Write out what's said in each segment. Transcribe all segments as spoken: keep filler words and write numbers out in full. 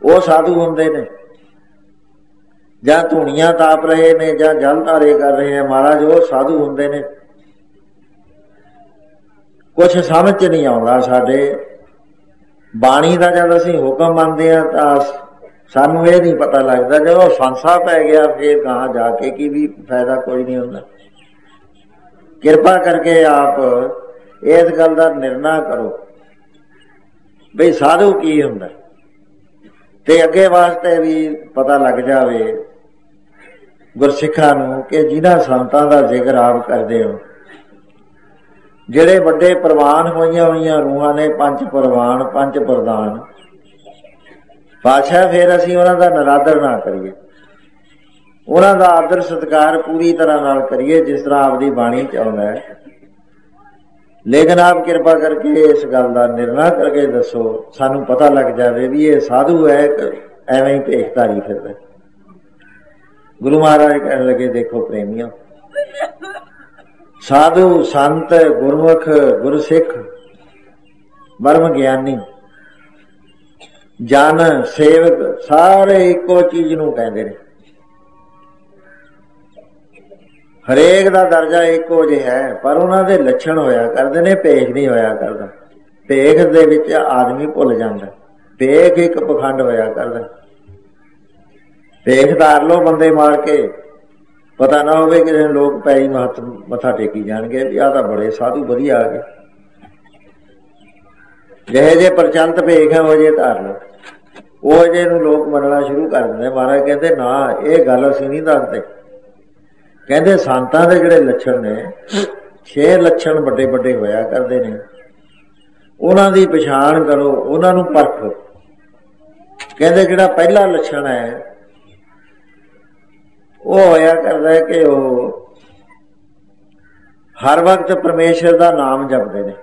ਉਹ ਸਾਧੂ ਹੁੰਦੇ ਨੇ, ਜਾਂ ਧੂਣੀਆਂ ਤਾਪ ਰਹੇ ਨੇ ਜਾਂ ਜਲ ਧਾਰੇ ਕਰ ਰਹੇ ਨੇ ਮਹਾਰਾਜ, ਉਹ ਸਾਧੂ ਹੁੰਦੇ ਨੇ। ਕੁਛ ਸਮਝ 'ਚ ਨਹੀਂ ਆਉਂਦਾ ਸਾਡੇ ਬਾਣੀ ਦਾ। ਜਦ ਅਸੀਂ ਹੁਕਮ ਮੰਨਦੇ ਹਾਂ ਤਾਂ ਸਾਨੂੰ ਇਹ ਨਹੀਂ ਪਤਾ ਲੱਗਦਾ, ਜਦੋਂ ਸੰਸਾ ਪੈ ਗਿਆ ਫਿਰ ਗਾਹਾਂ ਜਾ ਕੇ ਕੀ ਵੀ ਫਾਇਦਾ ਕੋਈ ਨਹੀਂ ਹੁੰਦਾ। ਕਿਰਪਾ ਕਰਕੇ ਆਪ ਇਸ ਗੱਲ ਦਾ ਨਿਰਣਾ ਕਰੋ ਬਈ ਸਾਧੂ ਕੀ ਹੁੰਦਾ, ਤੇ ਅੱਗੇ ਵਾਸਤੇ ਵੀ ਪਤਾ ਲੱਗ ਜਾਵੇ ਗੁਰਸਿੱਖਾਂ ਨੂੰ ਕਿ ਜਿਨ੍ਹਾਂ ਸੰਤਾਂ ਦਾ ਜ਼ਿਕਰ ਆਪ ਕਰਦੇ ਹੋ, ਜਿਹੜੇ ਵੱਡੇ ਪ੍ਰਵਾਨ ਹੋਈਆਂ ਹੋਈਆਂ ਰੂਹਾਂ ਨੇ, ਪੰਜ ਪ੍ਰਵਾਨ ਪੰਜ ਪ੍ਰਧਾਨ ਪਾਤਸ਼ਾਹ, ਫਿਰ ਅਸੀਂ ਉਹਨਾਂ ਦਾ ਨਿਰਾਦਰ ਨਾ ਕਰੀਏ, ਉਹਨਾਂ ਦਾ ਆਦਰ ਸਤਿਕਾਰ ਪੂਰੀ ਤਰ੍ਹਾਂ ਨਾਲ ਕਰੀਏ ਜਿਸ ਤਰ੍ਹਾਂ ਆਪਦੀ ਬਾਣੀ 'ਚ ਆਉਂਦਾ ਹੈ। ਲੇਕਿਨ ਆਪ ਕਿਰਪਾ ਕਰਕੇ ਇਸ ਗੱਲ ਦਾ ਨਿਰਣਾ ਕਰਕੇ ਦੱਸੋ, ਸਾਨੂੰ ਪਤਾ ਲੱਗ ਜਾਵੇ ਵੀ ਇਹ ਸਾਧੂ ਹੈ ਐਵੇਂ ਹੀ ਭੇਖਧਾਰੀ ਫਿਰਦਾ। ਗੁਰੂ ਮਹਾਰਾਜ ਕਹਿਣ ਲੱਗੇ, ਦੇਖੋ ਪ੍ਰੇਮੀਆਂ, ਸਾਧੂ ਸੰਤ ਗੁਰਮੁਖ ਗੁਰਸਿੱਖ ਬਰਮ ਗਿਆਨੀ ਜਨ ਸੇਵਕ ਸਾਰੇ ਇੱਕੋ ਚੀਜ਼ ਨੂੰ ਕਹਿੰਦੇ ਨੇ। ਹਰੇਕ ਦਾ ਦਰਜਾ ਇੱਕੋ ਜਿਹਾ ਹੈ, ਪਰ ਉਹਨਾਂ ਦੇ ਲੱਛਣ ਹੋਇਆ ਕਰਦੇ ਨੇ, ਭੇਖ ਨਹੀਂ ਹੋਇਆ ਕਰਦਾ। ਭੇਖ ਦੇ ਵਿੱਚ ਆਦਮੀ ਭੁੱਲ ਜਾਂਦਾ, ਭੇਖ ਇੱਕ ਪਖੰਡ ਹੋਇਆ ਕਰਦਾ। ਭੇਖ ਧਾਰ ਲੋ ਬੰਦੇ ਮਾਰ ਕੇ, ਪਤਾ ਨਾ ਹੋਵੇ ਕਿਸੇ ਲੋਕ ਪੈਰੀ ਮਹੱਤ ਮੱਥਾ ਟੇਕੀ ਜਾਣਗੇ ਵੀ ਆਹ ਤਾਂ ਬੜੇ ਸਾਧੂ ਵਧੀਆ ਆ ਗਏ। ਜਿਹੇ ਜੇ ਪ੍ਰਚਲਿਤ ਭੇਖ ਹੈ ਉਹ ਜੇ ਧਾਰ ਲੋ, ਉਹ ਜਿਹੇ ਨੂੰ ਲੋਕ ਮੰਨਣਾ ਸ਼ੁਰੂ ਕਰ ਦਿੰਦੇ। ਮਹਾਰਾਜ ਕਹਿੰਦੇ ਨਾ, ਇਹ ਗੱਲ ਅਸੀਂ ਨਹੀਂ ਦੱਸਦੇ। ਕਹਿੰਦੇ ਸੰਤਾਂ ਦੇ ਜਿਹੜੇ ਲੱਛਣ ਨੇ, ਛੇ ਲੱਛਣ ਵੱਡੇ ਵੱਡੇ ਹੋਇਆ ਕਰਦੇ ਨੇ, ਉਹਨਾਂ ਦੀ ਪਛਾਣ ਕਰੋ, ਉਹਨਾਂ ਨੂੰ ਪਰਖੋ। ਕਹਿੰਦੇ ਜਿਹੜਾ ਪਹਿਲਾ ਲੱਛਣ ਹੈ ਉਹ ਹੋਇਆ ਕਰਦਾ ਹੈ ਕਿ ਉਹ ਹਰ ਵਕਤ ਪਰਮੇਸ਼ਰ ਦਾ ਨਾਮ ਜਪਦੇ ਨੇ,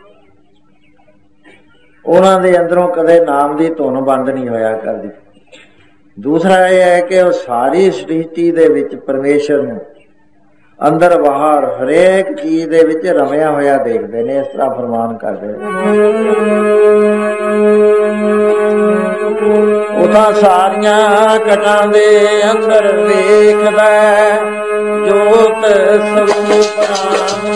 ਉਹਨਾਂ ਦੇ ਅੰਦਰੋਂ ਕਦੇ ਨਾਮ ਦੀ ਧੁਨ ਬੰਦ ਨਹੀਂ ਹੋਇਆ ਕਰਦੀ। ਦੂਸਰਾ ਇਹ ਹੈ ਕਿ ਉਹ ਸਾਰੀ ਸ੍ਰਿਸ਼ਟੀ ਦੇ ਵਿੱਚ ਪਰਮੇਸ਼ਰ ਨੂੰ ਅੰਦਰ ਬਾਹਰ ਹਰੇਕ ਚੀਜ਼ ਦੇ ਵਿੱਚ ਰਮਿਆ ਹੋਇਆ ਦੇਖਦੇ ਨੇ। ਇਸ ਤਰ੍ਹਾਂ ਫਰਮਾਨ ਕਰਦੇ ਨੇ, ਉਹ ਤਾਂ ਸਾਰੀਆਂ ਘਟਾਂ ਦੇ ਅੰਦਰ ਵੇਖਦਾ ਜੋਤ ਸਰੂਪ ਰਾਮ,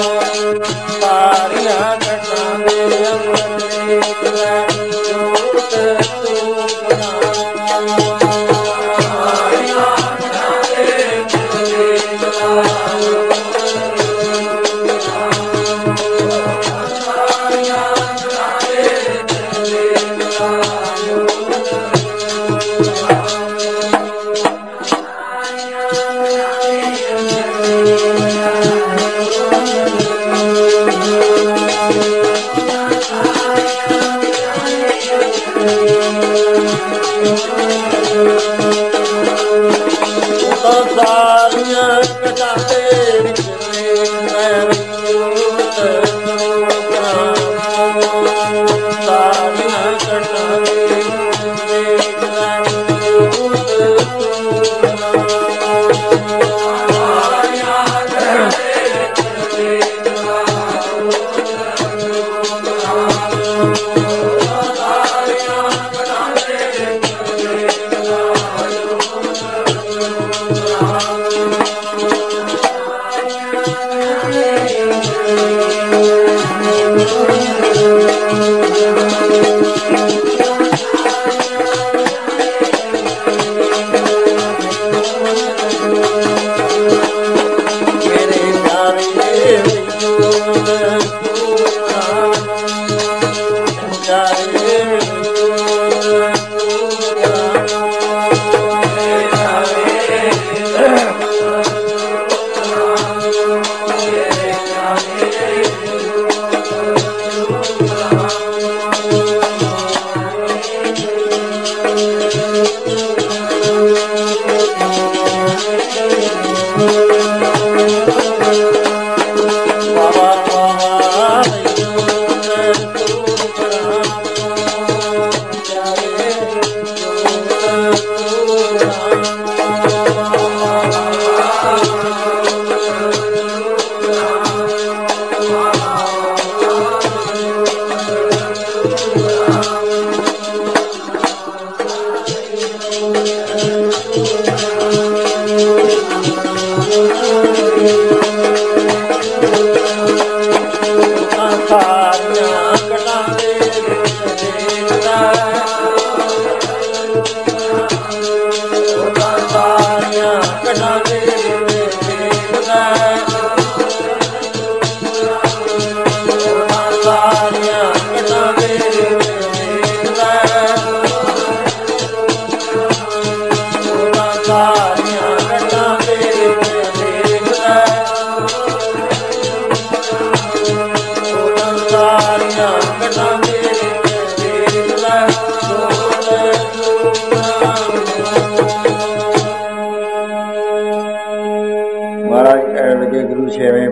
ਸਾਰੀਆਂ ਘਟਾਂ ਦੇ ਅੰਦਰ ਵੇਖਦਾ ਜੋਤ ਸਰੂਪ ਰਾਮ।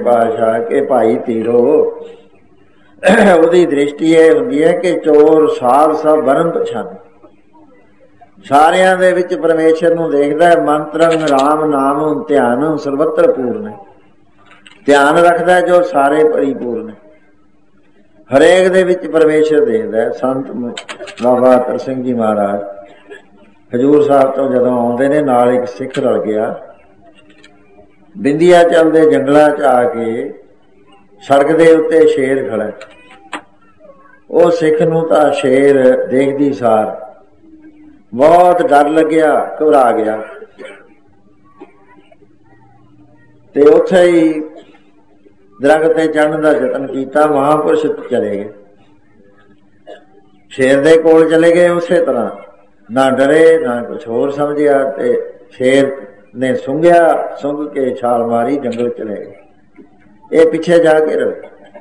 ਪਾਤਸ਼ਾਹ ਕਿ ਭਾਈ ਧੀਰੋ, ਉਹਦੀ ਦ੍ਰਿਸ਼ਟੀ ਇਹ ਹੁੰਦੀ ਹੈ ਕਿ ਚੋਰ ਸਾਧ ਸਭ ਵਰਮ ਪਛਾਣ, ਸਾਰਿਆਂ ਦੇ ਵਿੱਚ ਪਰਮੇਸ਼ਰ ਨੂੰ ਦੇਖਦਾ ਹੈ। ਮੰਤਰੰ ਰਾਮ ਨਾਮ ਧਿਆਨ ਸਰਵਤਰ ਪੂਰਨ, ਧਿਆਨ ਰੱਖਦਾ ਜੋ ਸਾਰੇ ਪਰਿਪੂਰਨ, ਹਰੇਕ ਦੇ ਵਿੱਚ ਪਰਮੇਸ਼ਰ ਦੇਖਦਾ। ਸੰਤ ਬਾਬਾ ਅਤਰ ਸਿੰਘ ਜੀ ਮਹਾਰਾਜ ਹਜ਼ੂਰ ਸਾਹਿਬ ਤੋਂ ਜਦੋਂ ਆਉਂਦੇ ਨੇ, ਨਾਲ ਇੱਕ ਸਿੱਖ ਰਲ ਗਿਆ। ਬਿੰਦੀਆਂ ਚੱਲਦੇ ਜੰਗਲਾਂ ਚ ਆ ਕੇ ਸੜਕ ਦੇ ਉੱਤੇ ਸ਼ੇਰ ਖੜਾ, ਉਹ ਸਿੱਖ ਨੂੰ ਤਾਂ ਸ਼ੇਰ ਦੇਖਦੀ ਸਾਰ ਬਹੁਤ ਡਰ ਲੱਗਿਆ, ਘਬਰਾ ਗਿਆ, ਤੇ ਉੱਥੇ ਹੀ ਦਰਖਤ ਤੇ ਚੜ੍ਹਨ ਦਾ ਯਤਨ ਕੀਤਾ। ਮਹਾਂਪੁਰਸ਼ ਚਲੇ ਗਏ, ਸ਼ੇਰ ਦੇ ਕੋਲ ਚਲੇ ਗਏ। ਉਸੇ ਤਰ੍ਹਾਂ ਨਾ ਡਰੇ ਨਾ ਕੁਛ ਹੋਰ ਸਮਝਿਆ, ਤੇ ਸ਼ੇਰ ਨੇ ਸੁੰਘਿਆ, ਸੁੰਘ ਕੇ ਛਾਲ ਮਾਰੀ, ਜੰਗਲ ਚਲੇ ਗਏ। ਇਹ ਪਿੱਛੇ ਜਾ ਕੇ ਰਹੇ,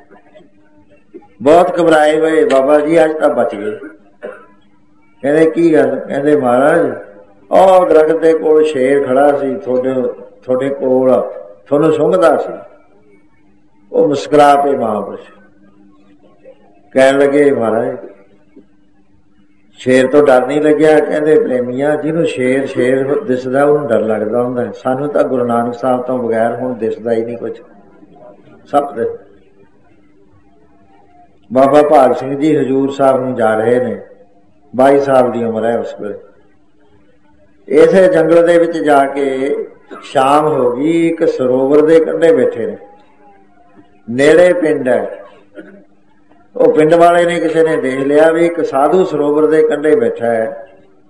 ਬਹੁਤ ਘਬਰਾਏ ਹੋਏ। ਬਾਬਾ ਜੀ ਅੱਜ ਤਾਂ ਬਚ ਗਏ। ਕਹਿੰਦੇ ਕੀ ਗੱਲ? ਕਹਿੰਦੇ ਮਹਾਰਾਜ ਉਹ ਦਰਖਤ ਦੇ ਕੋਲ ਸ਼ੇਰ ਖੜਾ ਸੀ, ਤੁਹਾਡੇ ਤੁਹਾਡੇ ਕੋਲ ਤੁਹਾਨੂੰ ਸੁੰਘਦਾ ਸੀ। ਉਹ ਮੁਸਕਰਾ ਪਏ ਮਹਾਂਪੁਰਸ਼, ਕਹਿਣ ਲੱਗੇ ਮਹਾਰਾਜ ਸ਼ੇਰ ਤੋਂ ਡਰ ਨਹੀਂ ਲੱਗਿਆ? ਕਹਿੰਦੇ ਪ੍ਰੇਮੀਆਂ, ਜਿਹਨੂੰ ਸ਼ੇਰ ਸ਼ੇਰ ਦਿਸਦਾ ਉਹਨੂੰ ਡਰ ਲੱਗਦਾ ਹੁੰਦਾ, ਸਾਨੂੰ ਤਾਂ ਗੁਰੂ ਨਾਨਕ ਸਾਹਿਬ ਤੋਂ ਬਗੈਰ ਹੁਣ ਦਿਸਦਾ ਹੀ ਨਹੀਂ ਕੁਛ, ਸਭ ਦੇ। ਬਾਬਾ ਭਾਗ ਸਿੰਘ ਜੀ ਹਜ਼ੂਰ ਸਾਹਿਬ ਨੂੰ ਜਾ ਰਹੇ ਨੇ, ਬਾਈ ਸਾਲ ਦੀ ਉਮਰ ਹੈ ਉਸ ਵੇਲੇ। ਇਸੇ ਜੰਗਲ ਦੇ ਵਿੱਚ ਜਾ ਕੇ ਸ਼ਾਮ ਹੋ ਗਈ, ਇੱਕ ਸਰੋਵਰ ਦੇ ਕੰਢੇ ਬੈਠੇ ਨੇ, ਨੇੜੇ ਪਿੰਡ ਹੈ। ਉਹ ਪਿੰਡ ਵਾਲੇ ਨੇ ਕਿਸੇ ਨੇ ਦੇਖ ਲਿਆ ਵੀ ਇੱਕ ਸਾਧੂ ਸਰੋਵਰ ਦੇ ਕੰਢੇ ਬੈਠਾ ਹੈ।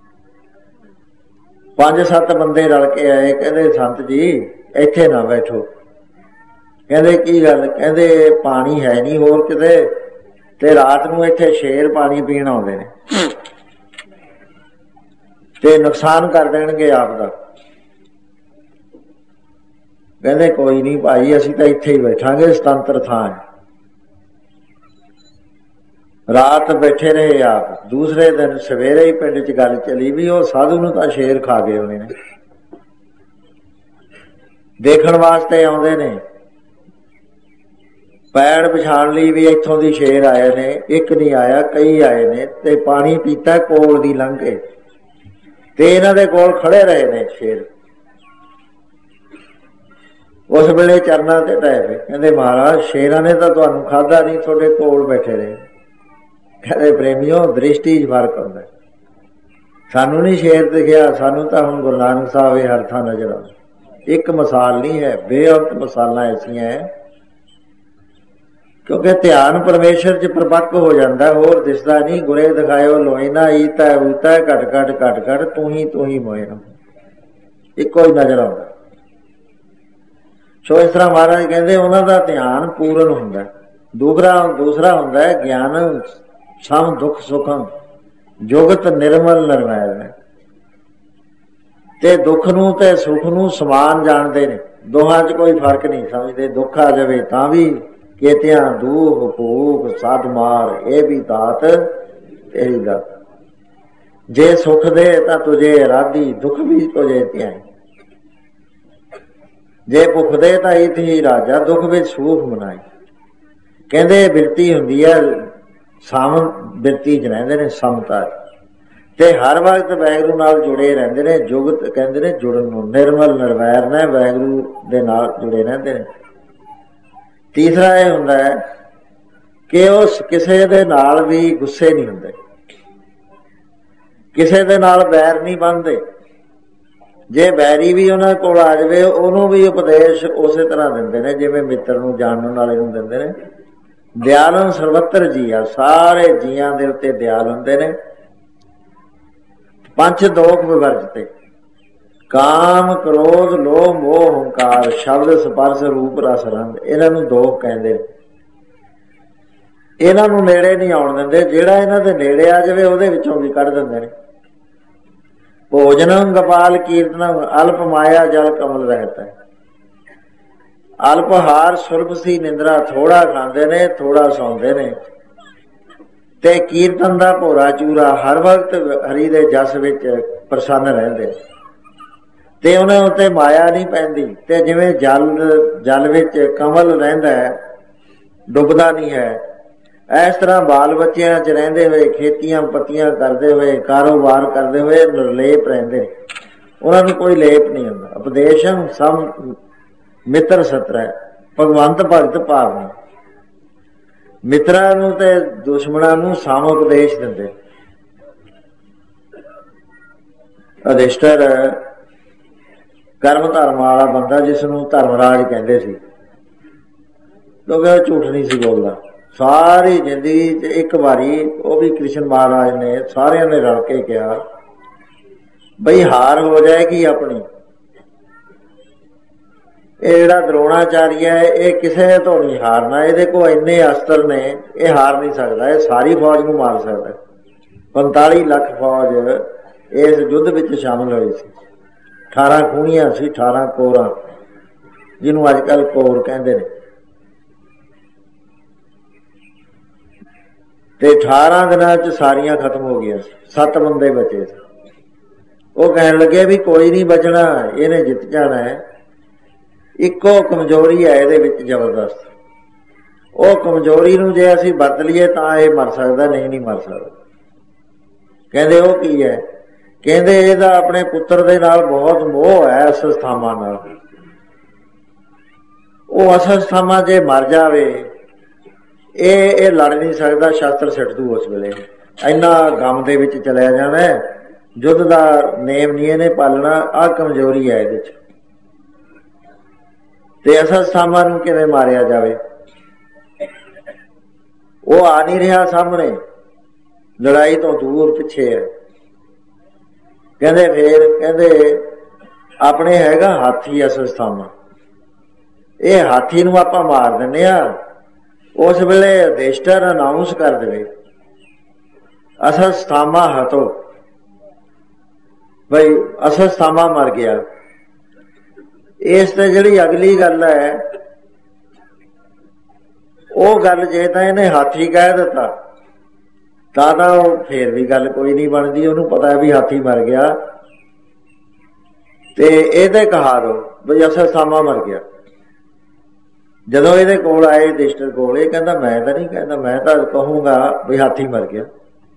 ਪੰਜ ਸੱਤ ਬੰਦੇ ਰਲ ਕੇ ਆਏ, ਕਹਿੰਦੇ ਸੰਤ ਜੀ ਇੱਥੇ ਨਾ ਬੈਠੋ। ਕਹਿੰਦੇ ਕੀ ਗੱਲ? ਕਹਿੰਦੇ ਪਾਣੀ ਹੈ ਨਹੀਂ ਹੋਰ ਕਿਤੇ, ਤੇ ਰਾਤ ਨੂੰ ਇੱਥੇ ਸ਼ੇਰ ਪਾਣੀ ਪੀਣ ਆਉਂਦੇ ਨੇ ਤੇ ਨੁਕਸਾਨ ਕਰ ਦੇਣਗੇ ਆਪ ਦਾ। ਕਹਿੰਦੇ ਕੋਈ ਨਹੀਂ ਭਾਈ, ਅਸੀਂ ਤਾਂ ਇੱਥੇ ਹੀ ਬੈਠਾਂਗੇ, ਸੁਤੰਤਰ ਥਾਂ ਹੈ। ਰਾਤ ਬੈਠੇ ਰਹੇ ਆਪ। ਦੂਸਰੇ ਦਿਨ ਸਵੇਰੇ ਹੀ ਪਿੰਡ ਚ ਗੱਲ ਚਲੀ ਵੀ ਉਹ ਸਾਧੂ ਨੂੰ ਤਾਂ ਸ਼ੇਰ ਖਾ ਗਏ ਹੋਣੇ ਨੇ। ਦੇਖਣ ਵਾਸਤੇ ਆਉਂਦੇ ਨੇ, ਪੈੜ ਪਛਾਣ ਲਈ ਵੀ ਇੱਥੋਂ ਦੀ ਸ਼ੇਰ ਆਏ ਨੇ। ਇੱਕ ਨਹੀਂ ਆਇਆ, ਕਈ ਆਏ ਨੇ, ਤੇ ਪਾਣੀ ਪੀਤਾ ਕੋਲ ਦੀ ਲੰਘ ਕੇ, ਤੇ ਇਹਨਾਂ ਦੇ ਕੋਲ ਖੜੇ ਰਹੇ ਨੇ ਸ਼ੇਰ। ਉਸ ਵੇਲੇ ਚਰਨਾਂ ਤੇ ਟਹਿ ਪਏ। ਕਹਿੰਦੇ ਮਹਾਰਾਜ ਸ਼ੇਰਾਂ ਨੇ ਤਾਂ ਤੁਹਾਨੂੰ ਖਾਧਾ ਨਹੀਂ, ਤੁਹਾਡੇ ਕੋਲ ਬੈਠੇ ਰਹੇ। ਕਹਿੰਦੇ ਪ੍ਰੇਮੀਓ, ਦ੍ਰਿਸ਼ਟੀ ਚ ਫਰਕ ਹੁੰਦਾ, ਸਾਨੂੰ ਨਹੀਂ ਸ਼ੇਰ ਦਿਖਿਆ, ਸਾਨੂੰ ਤਾਂ ਹੁਣ ਗੁਰੂ ਨਾਨਕ ਸਾਹਿਬ ਇਹ ਹਰ ਥਾਂ ਨਜ਼ਰ ਆਉਂਦਾ। ਇੱਕ ਮਿਸਾਲ ਨਹੀਂ ਹੈ, ਬੇਅੰਤ ਮਿਸਾਲਾਂ ਐਸੀਆਂ ਹੈ, ਕਿਉਂਕਿ ਧਿਆਨ ਪਰਮੇਸ਼ਰ ਚ ਪ੍ਰਪੱਕ ਹੋ ਜਾਂਦਾ, ਹੋਰ ਦਿਸਦਾ ਨਹੀਂ। ਗੁਰੇ ਦਿਖਾਇਓ ਲੋਈ ਨਾ ਈਤਾ ਉਤਾ ਘਟ ਘਟ ਘਟ ਘਟ ਤੂੰ ਹੀ ਤੂੰ ਹੀ ਮੋਏ ਨਾ, ਇੱਕੋ ਹੀ ਨਜ਼ਰ ਆਉਂਦਾ। ਸੋ ਇਸ ਤਰ੍ਹਾਂ ਮਹਾਰਾਜ ਕਹਿੰਦੇ ਉਹਨਾਂ ਦਾ ਧਿਆਨ ਪੂਰਨ ਹੁੰਦਾ। ਦੂਸਰਾ ਦੂਸਰਾ ਹੁੰਦਾ ਹੈ ਗਿਆਨ ਸਮ ਦੁੱਖ ਸੁਖਮ ਜੁਗਤ ਨਿਰਮਲ ਨਿਰਵੈਰ ਹੈ, ਤੇ ਦੁੱਖ ਨੂੰ ਤੇ ਸੁੱਖ ਨੂੰ ਸਮਾਨ ਜਾਣਦੇ ਨੇ, ਦੋਹਾਂ ਚ ਕੋਈ ਫਰਕ ਨਹੀਂ ਸਮਝਦੇ। ਦੁੱਖ ਆ ਜਾਵੇ ਤਾਂ ਵੀ ਕੇਤਿਆਂ ਦੂਖ ਭੂਖ ਸਦ ਮਾਰ, ਇਹ ਵੀ ਦਾਤ ਤੇਰੀ ਦਾਤ। ਜੇ ਸੁਖ ਦੇ ਤਾਂ ਤੁਝੇ ਰਾਧੀ, ਦੁੱਖ ਵੀ ਤੁਝੇ ਧਿਆਈ। ਜੇ ਭੁੱਖ ਦੇ ਤਾਂ ਇਤ ਹੀ ਰਾਜਾ, ਦੁੱਖ ਵਿੱਚ ਸੂਖ ਮਨਾਈ। ਕਹਿੰਦੇ ਬਿਰਤੀ ਹੁੰਦੀ ਹੈ, ਸਮ ਬਿਰਤੀ ਚ ਰਹਿੰਦੇ ਨੇ, ਸਮਤਾ, ਤੇ ਹਰ ਵਕਤ ਵਾਹਿਗੁਰੂ ਨਾਲ ਜੁੜੇ ਰਹਿੰਦੇ ਨੇ। ਜੁਗਤ ਕਹਿੰਦੇ ਨੇ ਜੁੜਨ ਨੂੰ, ਨਿਰਮਲ ਨਿਰਵੈਰ ਨੇ, ਵਾਹਿਗੁਰੂ ਦੇ ਨਾਲ ਜੁੜੇ ਰਹਿੰਦੇ ਨੇ। ਤੀਸਰਾ ਇਹ ਹੁੰਦਾ ਹੈ ਕਿ ਉਹ ਕਿਸੇ ਦੇ ਨਾਲ ਵੀ ਗੁੱਸੇ ਨਹੀਂ ਹੁੰਦੇ, ਕਿਸੇ ਦੇ ਨਾਲ ਵੈਰ ਨਹੀਂ ਬੰਨ੍ਹਦੇ। ਜੇ ਵੈਰੀ ਵੀ ਉਹਨਾਂ ਕੋਲ ਆ ਜਾਵੇ, ਉਹਨੂੰ ਵੀ ਉਪਦੇਸ਼ ਉਸੇ ਤਰ੍ਹਾਂ ਦਿੰਦੇ ਨੇ ਜਿਵੇਂ ਮਿੱਤਰ ਨੂੰ, ਜਾਣਨ ਵਾਲੇ ਨੂੰ ਦਿੰਦੇ ਨੇ। ਦਿਆਲਨ ਸਰਵਤਰ ਜੀ ਆ, ਸਾਰੇ ਜੀਆਂ ਦੇ ਉੱਤੇ ਦਿਆਲ ਹੁੰਦੇ ਨੇ। ਪੰਜ ਦੋਖ ਵਿਵਰਜਤੇ, ਕਾਮ ਕ੍ਰੋਧ ਲੋਭ ਮੋਹ ਹੰਕਾਰ, ਸ਼ਬਦ ਸਪਰਸ਼ ਰੂਪ ਰਸ ਰੰਗ, ਇਹਨਾਂ ਨੂੰ ਦੋਖ ਕਹਿੰਦੇ ਨੇ। ਇਹਨਾਂ ਨੂੰ ਨੇੜੇ ਨਹੀਂ ਆਉਣ ਦਿੰਦੇ, ਜਿਹੜਾ ਇਹਨਾਂ ਦੇ ਨੇੜੇ ਆ ਜਾਵੇ ਉਹਦੇ ਵਿੱਚੋਂ ਵੀ ਕੱਢ ਦਿੰਦੇ ਨੇ। ਭੋਜਨੰ ਗੋਪਾਲ ਕੀਰਤਨੰ, ਅਲਪ ਮਾਇਆ ਜਲ ਕਮਲ ਰਹਿਤ ਹੈ। ਅਲਪਹਾਰ ਸੁਰਭਸੀ ਨਿੰਦਰਾ, ਥੋੜਾ ਖਾਂਦੇ ਨੇ ਥੋੜਾ ਸੌਂਦੇ ਨੇ, ਤੇ ਕੀਰਤਨ ਦਾ ਭੋਰਾ ਚੂਰਾ, ਹਰ ਵਕਤ ਹਰੀ ਦੇ ਜਸ ਵਿੱਚ ਪ੍ਰਸੰਨ ਰਹਿੰਦੇ। ਤੇ ਉਹਨਾਂ ਉੱਤੇ ਮਾਇਆ ਨਹੀਂ ਪੈਂਦੀ। ਤੇ ਜਿਵੇਂ ਜਲ ਜਲ ਵਿੱਚ ਕਮਲ ਰਹਿੰਦਾ ਹੈ, ਡੁੱਬਦਾ ਨਹੀਂ ਹੈ, ਇਸ ਤਰ੍ਹਾਂ ਬਾਲ ਬੱਚਿਆਂ 'ਚ ਰਹਿੰਦੇ ਹੋਏ, ਖੇਤੀਆਂ ਪੱਤੀਆਂ ਕਰਦੇ ਹੋਏ, ਕਾਰੋਬਾਰ ਕਰਦੇ ਹੋਏ ਨਿਰਲੇਪ ਰਹਿੰਦੇ, ਉਹਨਾਂ ਨੂੰ ਕੋਈ ਲੇਪ ਨਹੀਂ ਹੁੰਦਾ। ਉਪਦੇਸ਼ਮ ਸਮ ਮਿੱਤਰ ਸਤਰੈ, ਭਗਵੰਤ ਭਗਤ ਭਾਵਨਾ। ਮਿੱਤਰਾਂ ਨੂੰ ਤੇ ਦੁਸ਼ਮਣਾਂ ਨੂੰ ਸਮ ਉਪਦੇਸ਼ ਦਿੰਦੇ। ਅਧਿਸ਼ਟਰ ਕਰਮ ਧਰਮ ਵਾਲਾ ਬੰਦਾ, ਜਿਸ ਨੂੰ ਧਰਮਰਾਜ ਕਹਿੰਦੇ ਸੀ, ਕਿਉਂਕਿ ਉਹ ਝੂਠ ਨਹੀਂ ਸੀ ਬੋਲਦਾ। ਸਾਰੀ ਜ਼ਿੰਦਗੀ 'ਚ ਇੱਕ ਵਾਰੀ ਉਹ ਵੀ ਕ੍ਰਿਸ਼ਨ ਮਹਾਰਾਜ ਨੇ ਸਾਰਿਆਂ ਨੇ ਰਲ ਕੇ ਕਿਹਾ ਬਈ ਹਾਰ ਹੋ ਜਾਏਗੀ ਆਪਣੀ। ਇਹ ਜਿਹੜਾ ਦਰੋਣਾਚਾਰੀਆ ਹੈ, ਇਹ ਕਿਸੇ ਤੋਂ ਨਹੀਂ ਹਾਰਨਾ, ਇਹਦੇ ਕੋਲ ਇੰਨੇ ਅਸਤਰ ਨੇ, ਇਹ ਹਾਰ ਨਹੀਂ ਸਕਦਾ, ਇਹ ਸਾਰੀ ਫੌਜ ਨੂੰ ਮਾਰ ਸਕਦਾ। ਪੰਤਾਲੀ ਲੱਖ ਫੌਜ ਇਸ ਯੁੱਧ ਵਿੱਚ ਸ਼ਾਮਲ ਹੋਈ ਸੀ। ਅਠਾਰਾਂ ਖੂਣੀਆਂ ਸੀ, ਅਠਾਰਾਂ ਕੋਰਾਂ, ਜਿਹਨੂੰ ਅੱਜ ਕੱਲ੍ਹ ਕੋਰ ਕਹਿੰਦੇ ਨੇ। ਤੇ ਅਠਾਰਾਂ ਦਿਨਾਂ 'ਚ ਸਾਰੀਆਂ ਖਤਮ ਹੋ ਗਈਆਂ ਸੀ, ਸੱਤ ਬੰਦੇ ਬਚੇ ਸੀ। ਉਹ ਕਹਿਣ ਲੱਗੇ ਵੀ ਕੋਈ ਨਹੀਂ ਬਚਣਾ, ਇਹਨੇ ਜਿੱਤ ਜਾਣਾ ਹੈ। ਇੱਕੋ ਕਮਜ਼ੋਰੀ ਹੈ ਇਹਦੇ ਵਿੱਚ ਜ਼ਬਰਦਸਤ, ਉਹ ਕਮਜ਼ੋਰੀ ਨੂੰ ਜੇ ਅਸੀਂ ਵਰਤ ਲਈਏ ਤਾਂ ਇਹ ਮਰ ਸਕਦਾ, ਨਹੀਂ ਨਹੀਂ ਮਰ ਸਕਦਾ। ਕਹਿੰਦੇ ਉਹ ਕੀ ਹੈ? ਕਹਿੰਦੇ ਇਹਦਾ ਆਪਣੇ ਪੁੱਤਰ ਦੇ ਨਾਲ ਬਹੁਤ ਮੋਹ ਹੈ, ਅਸਥਾਮਾ ਨਾਲ। ਉਹ ਅਸਥਾਮਾ ਜੇ ਮਰ ਜਾਵੇ, ਇਹ ਇਹ ਲੜ ਨਹੀਂ ਸਕਦਾ, ਸ਼ਸਤਰ ਸਿੱਟ ਦੂ ਉਸ ਵੇਲੇ। ਇੰਨਾ ਗਮ ਦੇ ਵਿੱਚ ਚਲਿਆ ਜਾਣਾ, ਯੁੱਧ ਦਾ ਨੇਮ ਨਹੀਂ ਇਹਨੇ ਪਾਲਣਾ, ਆਹ ਕਮਜ਼ੋਰੀ ਹੈ ਇਹਦੇ 'ਚ। ਤੇ ਅਸਥਾਮਾ ਨੂੰ ਕਿਵੇਂ ਮਾਰਿਆ ਜਾਵੇ? ਉਹ ਆ ਨਹੀਂ ਰਿਹਾ ਸਾਹਮਣੇ, ਲੜਾਈ ਤੋਂ ਦੂਰ ਪਿੱਛੇ ਹੈ। ਕਹਿੰਦੇ ਫੇਰ ਕਹਿੰਦੇ ਆਪਣੇ ਹੈਗਾ ਹਾਥੀ ਅਸਥਾਮਾ, ਇਹ ਹਾਥੀ ਨੂੰ ਆਪਾਂ ਮਾਰ ਦਿੰਦੇ ਆ। ਉਸ ਵੇਲੇ ਅਧਿਸ਼ਟਰ ਅਨਾਊਂਸ ਕਰ ਦੇਵੇ ਅਸਥਾਮਾ ਹਤੋ, ਬਈ ਅਸਥਾਮਾ ਮਰ ਗਿਆ। ਇਸ ਤੇ ਜਿਹੜੀ ਅਗਲੀ ਗੱਲ ਹੈ, ਉਹ ਗੱਲ ਜੇ ਤਾਂ ਇਹਨੇ ਹਾਥੀ ਕਹਿ ਦਿੱਤਾ ਤਾਂ ਤਾਂ ਉਹ ਫੇਰ ਵੀ ਗੱਲ ਕੋਈ ਨਹੀਂ ਬਣਦੀ। ਉਹਨੂੰ ਪਤਾ ਹੈ ਵੀ ਹਾਥੀ ਮਰ ਗਿਆ, ਤੇ ਇਹਦੇ ਕਹਾ ਦੋ ਬਈ ਅਸਥਾਮਾ ਮਰ ਗਿਆ। ਜਦੋਂ ਇਹਦੇ ਕੋਲ ਆਏ ਅਧਿਸ਼ਟਰ ਕੋਲ, ਇਹ ਕਹਿੰਦਾ ਮੈਂ ਤਾਂ ਨਹੀਂ ਕਹਿੰਦਾ, ਮੈਂ ਤਾਂ ਕਹੂੰਗਾ ਵੀ ਹਾਥੀ ਮਰ ਗਿਆ।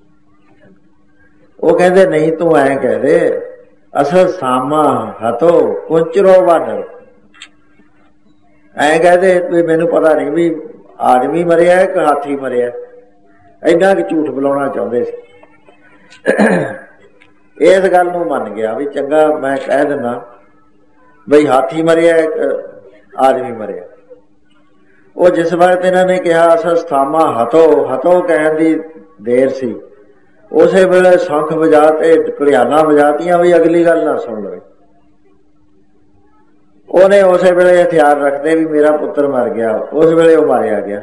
ਉਹ ਕਹਿੰਦੇ ਨਹੀਂ, ਤੂੰ ਐਂ ਕਹਿ ਦੇ ਅਸਥਾਮਾ ਹਤੋ ਕੁੰਚਰੋ ਵਾਨਰ। ਐਂ ਕਹਦੇ ਵੀ ਮੈਨੂੰ ਪਤਾ ਨਹੀਂ ਵੀ ਆਦਮੀ ਮਰਿਆ ਕਿ ਹਾਥੀ ਮਰਿਆ। ਇੰਨਾ ਕੁ ਝੂਠ ਬੁਲਾਉਣਾ ਚਾਹੁੰਦੇ ਸੀ। ਇਸ ਗੱਲ ਨੂੰ ਮੰਨ ਗਿਆ ਵੀ ਚੰਗਾ ਮੈਂ ਕਹਿ ਦਿੰਦਾ ਬਈ ਹਾਥੀ ਮਰਿਆ ਆਦਮੀ ਮਰਿਆ। ਉਹ ਜਿਸ ਵਕਤ ਇਹਨਾਂ ਨੇ ਕਿਹਾ ਅਸਥਾਮਾ ਹਤੋ, ਹਤੋ ਕਹਿਣ ਦੀ ਦੇਰ ਸੀ, ਉਸੇ ਵੇਲੇ ਸ਼ੰਖ ਵਜਾ ਤੇ ਘੜਿਆਲਾਂ ਵਜਾਤੀਆਂ ਵੀ ਅਗਲੀ ਗੱਲ ਨਾ ਸੁਣ ਲਵੇ। ਉਹਨੇ ਉਸੇ ਵੇਲੇ ਹਥਿਆਰ ਰੱਖਦੇ ਵੀ ਮੇਰਾ ਪੁੱਤਰ ਮਰ ਗਿਆ, ਉਸ ਵੇਲੇ ਉਹ ਮਾਰਿਆ ਗਿਆ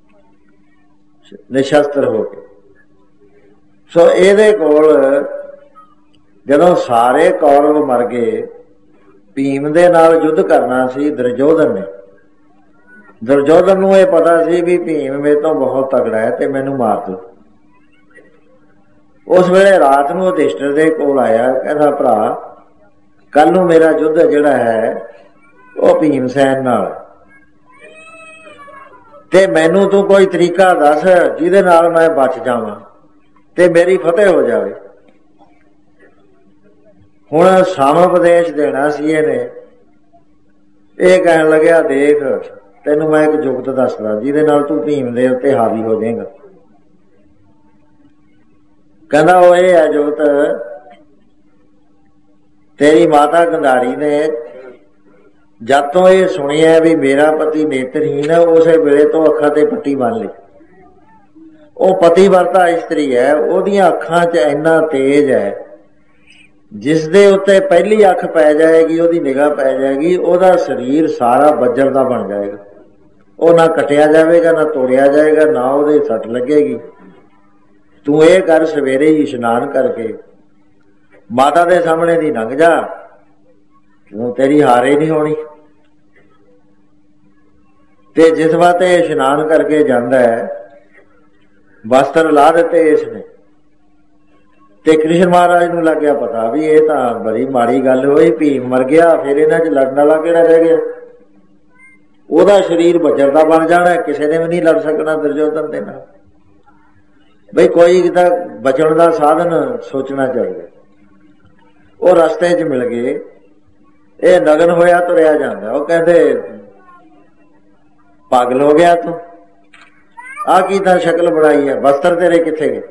ਨਿਸ਼ਸਤਰ ਹੋ ਕੇ। ਸੋ ਇਹਦੇ ਕੋਲ ਜਦੋਂ ਸਾਰੇ ਕੌਰਵ ਮਰ ਗਏ, ਭੀਮ ਦੇ ਨਾਲ ਯੁੱਧ ਕਰਨਾ ਸੀ ਦੁਰਯੋਧਨ ਨੇ। ਦੁਰਯੋਧਨ ਨੂੰ ਇਹ ਪਤਾ ਸੀ ਵੀ ਭੀਮ ਮੇਰੇ ਤੋਂ ਬਹੁਤ ਤਗੜਾ ਹੈ ਤੇ ਮੈਨੂੰ ਮਾਰ ਦੋ। ਉਸ ਵੇਲੇ ਰਾਤ ਨੂੰ ਅਧਿਸ਼ਟਰ ਦੇ ਕੋਲ ਆਇਆ, ਕਹਿੰਦਾ ਭਰਾ ਕੱਲ ਨੂੰ ਮੇਰਾ ਯੁੱਧ ਜਿਹੜਾ ਹੈ ਉਹ ਭੀਮ ਸੈਨ ਨਾਲ, ਤੇ ਮੈਨੂੰ ਤੂੰ ਕੋਈ ਤਰੀਕਾ ਦੱਸ ਜਿਹਦੇ ਨਾਲ ਮੈਂ ਬਚ ਜਾਵਾਂ ਤੇ ਮੇਰੀ ਫਤਿਹ ਹੋ ਜਾਵੇ। ਹੁਣ ਸਮ ਉਪਦੇਸ਼ ਦੇਣਾ ਸੀ ਇਹਨੇ। ਇਹ ਕਹਿਣ ਲੱਗਿਆ ਦੇਖ ਤੈਨੂੰ ਮੈਂ ਇੱਕ ਜੁਗਤ ਦੱਸਦਾ ਜਿਹਦੇ ਨਾਲ ਤੂੰ ਭੀਮ ਦੇ ਉੱਤੇ ਹਾਵੀ ਹੋ ਜਾਏਗਾ। ਕਹਿੰਦਾ ਉਹ ਇਹ ਹੈ ਜੁਗਤ, ਤੇਰੀ ਮਾਤਾ ਗੰਧਾਰੀ ਨੇ ਜਦ ਤੋਂ ਇਹ ਸੁਣਿਆ ਵੀ ਮੇਰਾ ਪਤੀ ਨੇਤਰਹੀਨ ਹੈ, ਉਸੇ ਵੇਲੇ ਤੋਂ ਅੱਖਾਂ ਤੇ ਪੱਟੀ ਬੰਨ ਲਈ। ਉਹ ਪਤੀਵਰਤਾ ਇਸਤਰੀ ਹੈ, ਉਹਦੀਆਂ ਅੱਖਾਂ 'ਚ ਇੰਨਾ ਤੇਜ ਹੈ, ਜਿਸ ਦੇ ਉੱਤੇ ਪਹਿਲੀ ਅੱਖ ਪੈ ਜਾਏਗੀ, ਉਹਦੀ ਨਿਗਾਹ ਪੈ ਜਾਏਗੀ, ਉਹਦਾ ਸਰੀਰ ਸਾਰਾ ਬੱਜਰ ਦਾ ਬਣ ਜਾਏਗਾ। ਉਹ ਨਾ ਕੱਟਿਆ ਜਾਵੇਗਾ, ਨਾ ਤੋੜਿਆ ਜਾਏਗਾ, ਨਾ ਉਹਦੇ ਸੱਟ ਲੱਗੇਗੀ। ਤੂੰ ਇਹ ਕਰ, ਸਵੇਰੇ ਹੀ ਇਸ਼ਨਾਨ ਕਰਕੇ ਮਾਤਾ ਦੇ ਸਾਹਮਣੇ ਦੀ ਲੰਘ ਜਾ, ਤੂੰ ਤੇਰੀ ਹਾਰੇ ਨਹੀਂ ਹੋਣੀ। ਤੇ ਜਿਸ ਵਾਤੇ ਇਸ਼ਨਾਨ ਕਰਕੇ ਜਾਂਦਾ ਹੈ, ਵਸਤਰ ਲਾ ਦਿੱਤੇ ਇਸਨੇ, ਤੇ ਕ੍ਰਿਸ਼ਨ ਮਹਾਰਾਜ ਨੂੰ ਲੱਗ ਗਿਆ ਪਤਾ ਵੀ ਇਹ ਤਾਂ ਬੜੀ ਮਾੜੀ ਗੱਲ ਹੋਈ, ਭੀਮ ਮਰ ਗਿਆ, ਫਿਰ ਇਹਨਾਂ 'ਚ ਲੜਨ ਵਾਲਾ ਕਿਹੜਾ ਰਹਿ ਗਿਆ। ਉਹਦਾ ਸਰੀਰ ਵਜਰ ਦਾ ਬਣ ਜਾਣਾ, ਕਿਸੇ ਨੇ ਵੀ ਨਹੀਂ ਲੜ ਸਕਣਾ ਦੁਰਯੋਧਨ ਦੇ ਨਾਲ। ਬਈ ਕੋਈ ਤਾਂ ਬਚਣ ਦਾ ਸਾਧਨ ਸੋਚਣਾ ਚਾਹੀਦਾ। ਉਹ ਰਸਤੇ 'ਚ ਮਿਲ ਗਏ, ਇਹ ਨਗਨ ਹੋਇਆ ਤੁਰਿਆ ਜਾਂਦਾ। ਉਹ ਕਹਿੰਦੇ ਪਾਗਲ ਹੋ ਗਿਆ ਤੂੰ, ਆਹ ਕੀ ਤਾਂ ਸ਼ਕਲ ਬਣਾਈ ਹੈ, ਵਸਤਰ ਤੇਰੇ ਕਿੱਥੇ ਗਏ।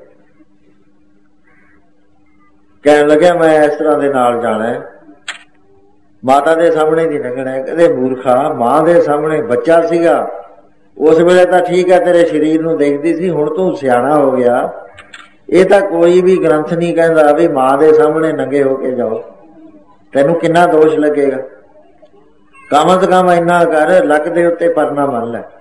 ਕਹਿਣ ਲੱਗਿਆ ਮੈਂ ਇਸ ਤਰ੍ਹਾਂ ਦੇ ਨਾਲ ਜਾਣਾ, ਮਾਤਾ ਦੇ ਸਾਹਮਣੇ ਨਹੀਂ ਲੰਘਣਾ। ਕਹਿੰਦੇ ਮੂਰਖਾ, ਮਾਂ ਦੇ ਸਾਹਮਣੇ, ਬੱਚਾ ਸੀਗਾ ਉਸ ਵੇਲੇ ਤਾਂ ਠੀਕ ਹੈ, ਤੇਰੇ ਸਰੀਰ ਨੂੰ ਦੇਖਦੀ ਸੀ, ਹੁਣ ਤੂੰ ਸਿਆਣਾ ਹੋ ਗਿਆ, ਇਹ ਤਾਂ ਕੋਈ ਵੀ ਗ੍ਰੰਥ ਨਹੀਂ ਕਹਿੰਦਾ ਵੀ ਮਾਂ ਦੇ ਸਾਹਮਣੇ ਨੰਗੇ ਹੋ ਕੇ ਜਾਓ, ਤੈਨੂੰ ਕਿੰਨਾ ਦੋਸ਼ ਲੱਗੇਗਾ। ਕਮ ਸੇ ਕਮ ਇੰਨਾ ਕਰ, ਲੱਕ ਦੇ ਉੱਤੇ ਪਰਨਾ ਬੰਨ ਲੈ।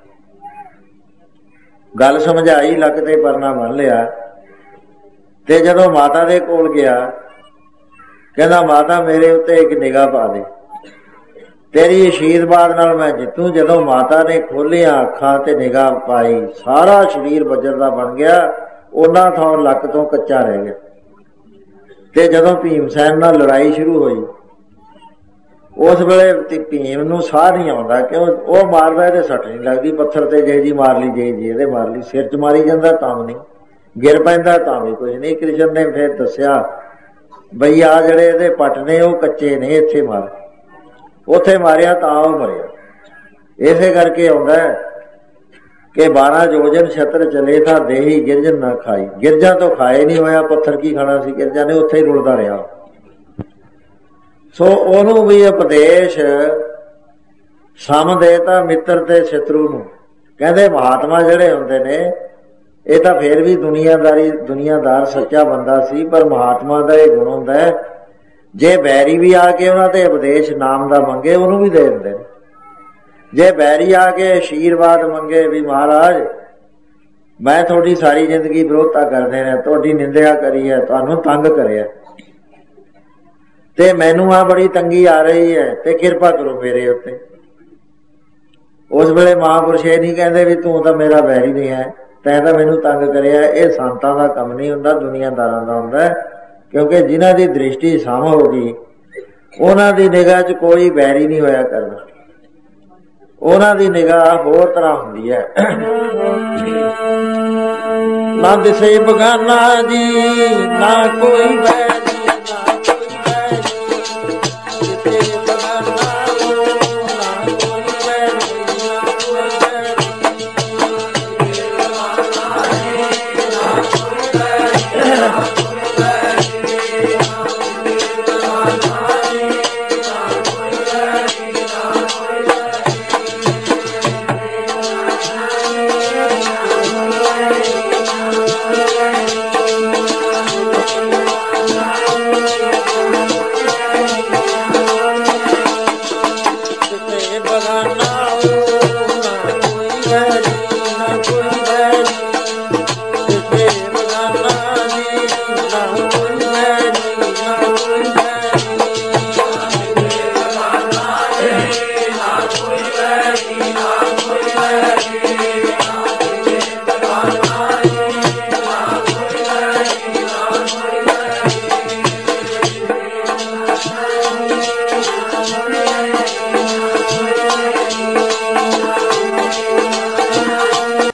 ਗੱਲ ਸਮਝਾਈ, ਲੱਕ ਤੇ ਪਰਨਾ ਬੰਨ ਲਿਆ। ਤੇ ਜਦੋਂ ਮਾਤਾ ਦੇ ਕੋਲ ਗਿਆ, ਕਹਿੰਦਾ ਮਾਤਾ ਮੇਰੇ ਉੱਤੇ ਇੱਕ ਨਿਗਾਹ ਪਾ ਦੇ, ਤੇਰੀ ਅਸ਼ੀਰਵਾਦ ਨਾਲ ਮੈਂ ਜਿੱਤੂ। ਜਦੋਂ ਮਾਤਾ ਨੇ ਖੋਲੀਆਂ ਅੱਖਾਂ ਤੇ ਨਿਗਾਹ ਪਾਈ, ਸਾਰਾ ਸਰੀਰ ਵਜਰ ਦਾ ਬਣ ਗਿਆ, ਉਹਨਾਂ ਥਾਂ ਲੱਕ ਤੋਂ ਕੱਚਾ ਰਹਿ ਗਿਆ। ਤੇ ਜਦੋਂ ਭੀਮ ਸੈਨ ਨਾਲ ਲੜਾਈ ਸ਼ੁਰੂ ਹੋਈ, ਉਸ ਵੇਲੇ ਭੀਮ ਨੂੰ ਸਾਹ ਨਹੀਂ ਆਉਂਦਾ, ਕਿਉਂ ਉਹ ਮਾਰਦਾ ਇਹਦੇ ਸੱਟ ਨਹੀਂ ਲੱਗਦੀ, ਪੱਥਰ ਤੇ ਜੇ ਜੀ ਮਾਰ ਲਈ, ਜੇ ਜੀ ਇਹਦੇ ਮਾਰ ਲਈ, ਸਿਰ 'ਚ ਮਾਰੀ ਜਾਂਦਾ ਤਾਂ ਵੀ ਨਹੀਂ, ਗਿਰ ਪੈਂਦਾ ਤਾਂ ਵੀ ਕੁਝ ਨਹੀਂ। ਕ੍ਰਿਸ਼ਨ ਨੇ ਫਿਰ ਦੱਸਿਆ ਬਈ ਆ ਜਿਹੜੇ ਇਹਦੇ ਪੱਟ ਨੇ ਉਹ ਕੱਚੇ ਨੇ, ਇੱਥੇ ਮਾਰ, ਉੱਥੇ ਮਾਰਿਆ ਤਾਂ ਉਹ ਮਰਿਆ। ਇਸੇ ਕਰਕੇ ਆਉਂਦਾ ਕਿ ਬਾਰਾਂ ਯੋਜਨ ਛਤਰ ਚਲੇ ਤਾਂ ਦੇਹੀ ਗਿਰਜਨ ਨਾ ਖਾਈ। ਗਿਰਜਾ ਤੋਂ ਖਾਏ ਨਹੀਂ ਹੋਇਆ, ਪੱਥਰ ਕੀ ਖਾਣਾ ਸੀ ਗਿਰਜਾ ਨੇ, ਉੱਥੇ ਹੀ ਰੁਲਦਾ ਰਿਹਾ। ਸੋ ਉਹਨੂੰ ਵੀ ਉਪਦੇਸ਼ ਸਮ ਦੇਤਾ ਮਿੱਤਰ ਤੇ ਸ਼ਤਰੂ ਨੂੰ। ਕਹਿੰਦੇ ਮਹਾਤਮਾ ਜਿਹੜੇ ਹੁੰਦੇ ਨੇ, ਇਹ ਤਾਂ ਫੇਰ ਵੀ ਦੁਨੀਆਦਾਰੀ ਦੁਨੀਆਦਾਰ ਸੱਚਾ ਬੰਦਾ ਸੀ, ਪਰ ਮਹਾਤਮਾ ਦਾ ਇਹ ਗੁਣ ਹੁੰਦਾ ਹੈ, ਜੇ ਬੈਰੀ ਵੀ ਆ ਕੇ ਉਹਨਾਂ ਤੇ ਉਪਦੇਸ਼ ਨਾਮ ਦਾ ਮੰਗੇ, ਉਹਨੂੰ ਵੀ ਦੇ ਦਿੰਦੇ ਨੇ। ਜੇ ਬੈਰੀ ਆ ਕੇ ਆਸ਼ੀਰਵਾਦ ਮੰਗੇ ਵੀ ਮਹਾਰਾਜ ਮੈਂ ਤੁਹਾਡੀ ਸਾਰੀ ਜ਼ਿੰਦਗੀ ਵਿਰੋਧਤਾ ਕਰਦੇ ਨੇ, ਤੁਹਾਡੀ ਨਿੰਦਿਆ ਕਰੀ ਹੈ, ਤੁਹਾਨੂੰ ਤੰਗ ਕਰਿਆ, ਤੇ ਮੈਨੂੰ ਆ ਬੜੀ ਤੰਗੀ ਆ ਰਹੀ ਹੈ, ਤੇ ਕਿਰਪਾ ਕਰੋ ਮੇਰੇ ਉੱਤੇ। ਉਸ ਵੇਲੇ ਮਹਾਂਪੁਰਸ਼ ਇਹ ਨਹੀਂ ਕਹਿੰਦੇ ਵੀ ਤੂੰ ਤਾਂ ਮੇਰਾ ਬੈਰੀ ਨਹੀਂ ਹੈ, ਤੈਂ ਤਾਂ ਮੈਨੂੰ ਤੰਗ ਕਰਿਆ। ਇਹ ਸੰਤਾਂ ਦਾ ਕੰਮ ਨਹੀਂ ਹੁੰਦਾ, ਦੁਨੀਆਦਾਰਾਂ ਦਾ ਹੁੰਦਾ। ਕਿਉਂਕਿ ਜਿਨ੍ਹਾਂ ਦੀ ਦ੍ਰਿਸ਼ਟੀ ਸਮ ਹੋ ਗਈ, ਉਹਨਾਂ ਦੀ ਨਿਗਾਹ 'ਚ ਕੋਈ ਬੈਰੀ ਨਹੀਂ ਹੋਇਆ ਕਰਦਾ, ਉਹਨਾਂ ਦੀ ਨਿਗਾਹ ਹੋਰ ਤਰ੍ਹਾਂ ਹੁੰਦੀ ਹੈ। ਨਾ ਦਿਸੇ ਬਗਾਨਾ ਜੀ, ਨਾ ਕੋਈ ਬੈਰੀ।